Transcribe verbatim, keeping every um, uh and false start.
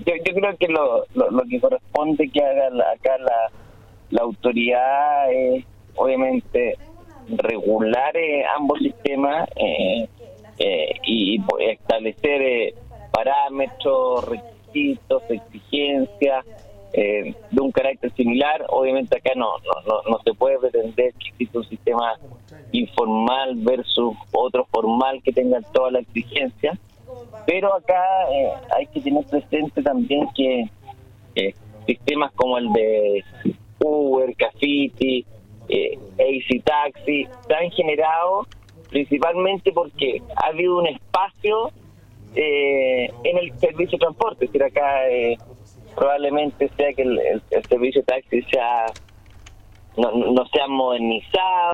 yo, yo creo que lo, lo, lo que corresponde que haga la, acá la, la autoridad es, obviamente, regular eh, ambos sistemas eh, eh, y, y establecer eh, parámetros, requisitos, exigencias eh, de un carácter similar. Obviamente acá no, no, no, no se puede pretender que exista un sistema informal versus otro formal que tengan todas las exigencias, pero acá eh, hay que tener presente también que eh, sistemas como el de Uber, Cafiti, eh, Easy Taxi se han generado principalmente porque ha habido un espacio eh, en el servicio de transporte. Es decir, acá eh, probablemente sea que el, el, el servicio de taxi sea no, no sea modernizado,